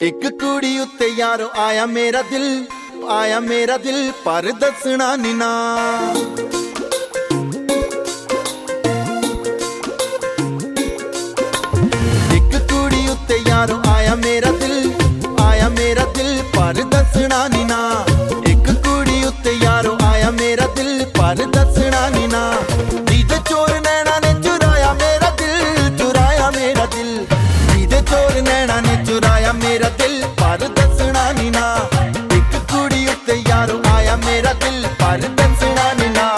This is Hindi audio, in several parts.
एक कुड़ी उत्ते यारो आया मेरा दिल पर दसना नी ना। एक कुड़ी उत्ते यारो आया मेरा दिल पर दसना नी ना। एक कुड़ी उत्ते यारो आया मेरा दिल पर दसना नी ना। दीदे चोर नैना ने चुराया मेरा दिल, दीदे चोर नैना ने चुराया मेरा दिल पर दसना नी ना। एक कुड़ी उत्ते यारो आया मेरा दिल पर दसना नी ना।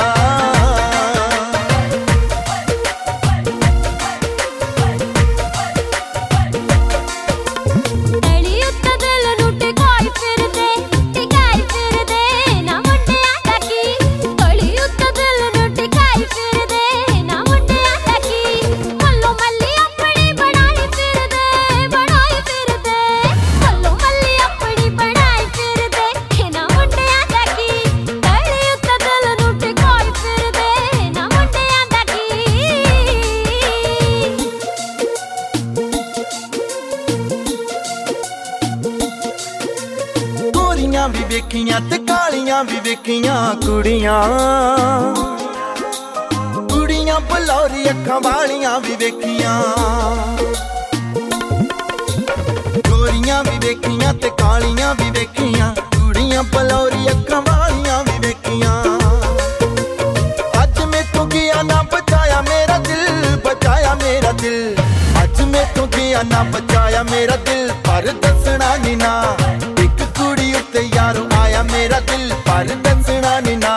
भी वेखियां ते कालियां भी वेखियां कुड़ियां बलौरी अखां वालियां भी वेखियां। गोरियां भी वेखियां ते कालियां भी वेखियां कुड़ियां बलौरी अखां वालियां भी वेखियां। अज मैथों गया ना बचाया मेरा दिल, अज मैथों गया ना बचाया मेरा दिल पर दसना नी ना। एक कुड़ी उत्ते यारो आया मेरा दिल पर दसना नी ना।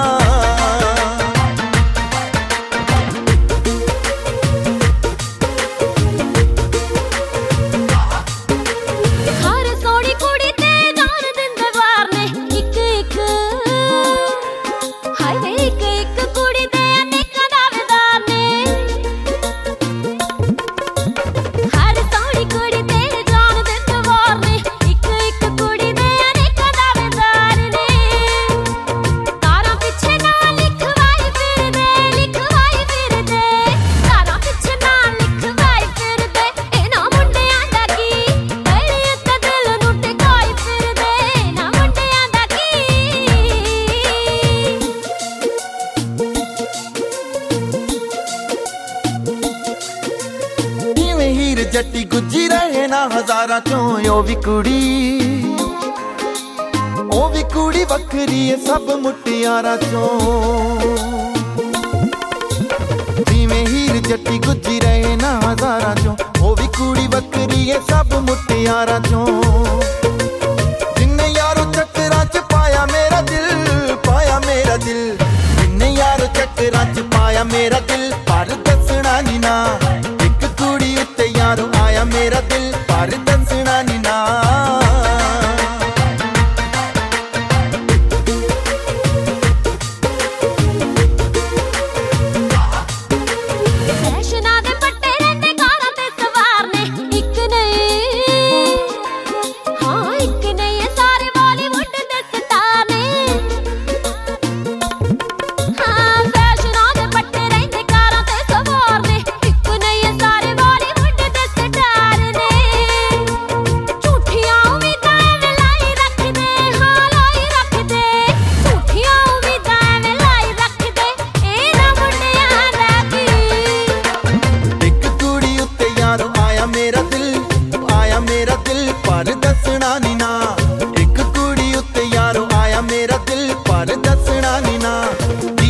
जट्टी गुज्जी रहे ना हजारा चों ओ भी कुड़ी वखरी है सब मुटियारा चों। जिवें हीर जट्टी गुज्जी रहे ना हजारा चों ओ भी कुड़ी वखरी है सब मुटियारा चों। जिन्ने यारो चक्करां च पाया मेरा दिल, जिन्ने यारो चक्करां च पाया मेरा दिल पर दसना नी ना। एक कुड़ी उत्ते यारो आया मेरा दिल पर दसना नी ना। मेरा दिल पर दसना नी ना। एक कुड़ी उत्ते यारो आया मेरा दिल पर दसना नी ना।